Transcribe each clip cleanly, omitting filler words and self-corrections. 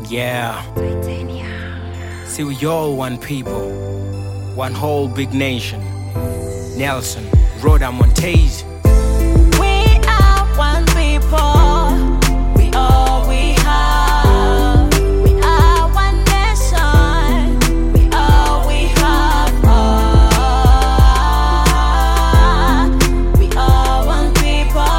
Yeah. See, we all one people, one whole big nation. Nelson, Rhoda Montez. We are one people. We all we have. We are one nation. We all we have. We are one people.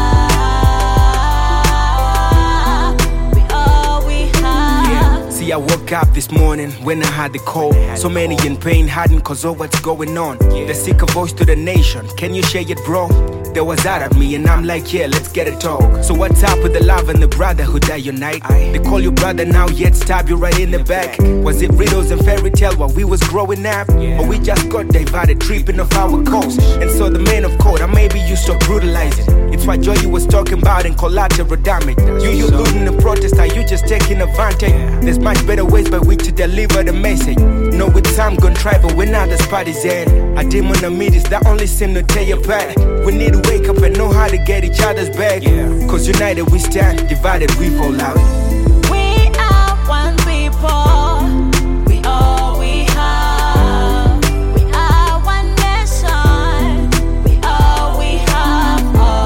We all we have. Yeah. See, I woke up this morning when I had the cold. So many in pain, hiding cause of what's going on. The sicker voice to the nation, can you share it, bro? There was that at me and I'm like, yeah, let's get it talk. So what's up with the love and the brotherhood that unite? They call you brother now, yet stab you right in the back. Was it riddles and fairy tale while we was growing up? Or we just got divided, tripping off our coast? And so the man of code, or maybe you stop brutalizing. It's what Joy was talking about in collateral damage. You looting the protest, are you just taking advantage? There's much better ways by which to deliver the message. No, with time gonna try, but when others parties end, a demon of meat is the only sin to tear you apart. We need to wake up and know how to get each other's back. Cause united we stand, divided we fall out. We are one people. We all we have. We are one nation. We all we have.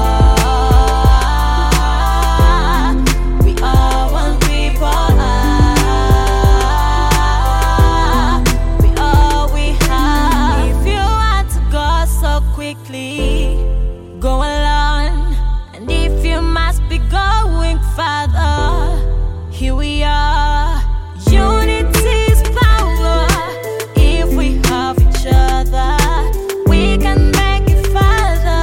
We are one people. We all we have. If you want to go so quickly, go along. And if you must be going further, here we are. Unity is power. If we have each other, we can make it further.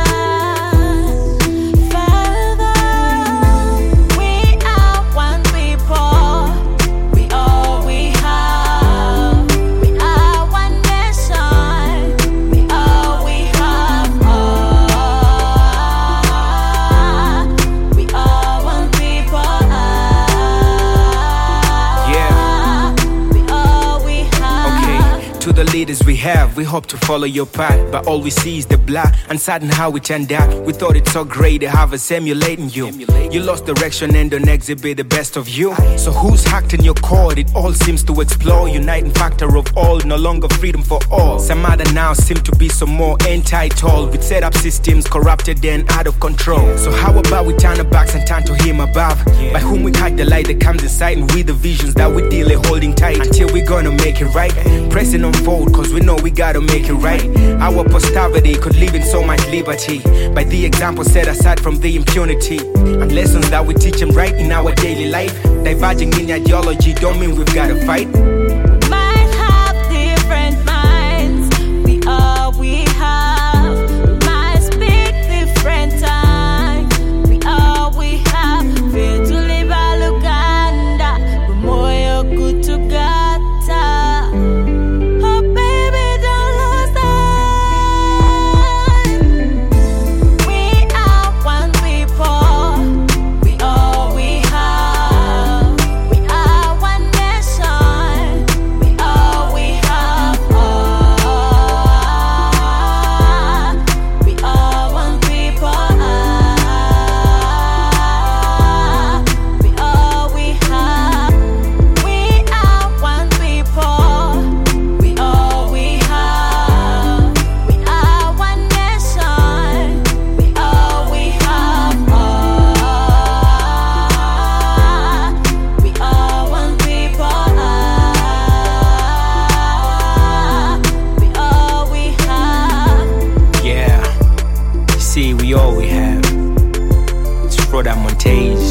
Further. We are one people. We all we have. We are one nation. We all we have. We are one people. We all we have. Okay, to the leaders we have, we hope to follow your path. But all we see is the black, uncertain how it turned out. We thought it's so great to have us emulating you. You lost direction and don't exhibit the best of you. So who's hacked in your cord? It all seems to explore. Uniting factor of all, no longer freedom for all. Some other now seem to be some more entitled, with set up systems corrupted and out of control. So how about we turn our backs and turn to him above, by whom we hide the light that comes inside, and with the visions that we deal in holding tight until we're gonna make it right. Pressing on forward cause we know we gotta make it right. Our posterity could live in so much liberty by the example set aside from the impunity, and lessons that we teach them right in our daily life. Diverging in ideology don't mean we've gotta fight. Might have different minds. We all we have. Might speak different tongues. We all we have. Feel to live all Uganda. But more good to gata. Oh baby, don't lose time. We are one people. We all we have. We are one nation. We all we have. We are one people. We all we have. We are one people. We all we have. We are one nation. We all we have. We are one people. We all we have. Yeah, see, we all we have. It's Rhoda Montez.